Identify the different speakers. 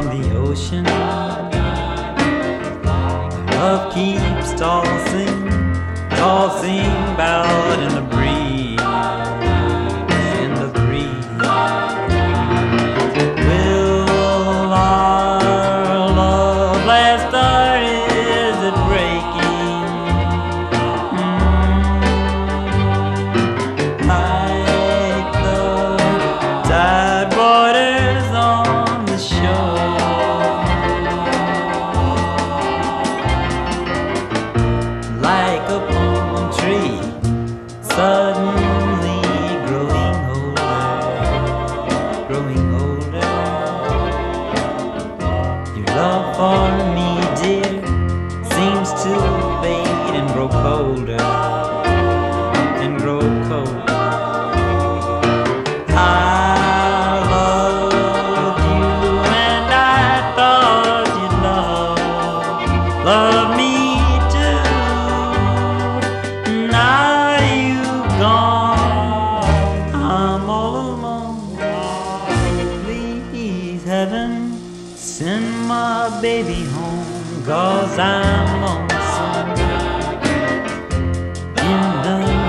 Speaker 1: from the ocean. Love keeps tossing, tossing about in the breeze, in the breeze. Will our love last, or is it breaking? Like the tide waters on the shore, like a palm tree suddenly growing older, growing older. Your love for me, dear, seems to fade and grow colder, and grow colder. I loved you and I thought you'd love me too. Now you've gone, I'm all alone. Please, heaven, send my baby home, 'cause I'm lonesome in the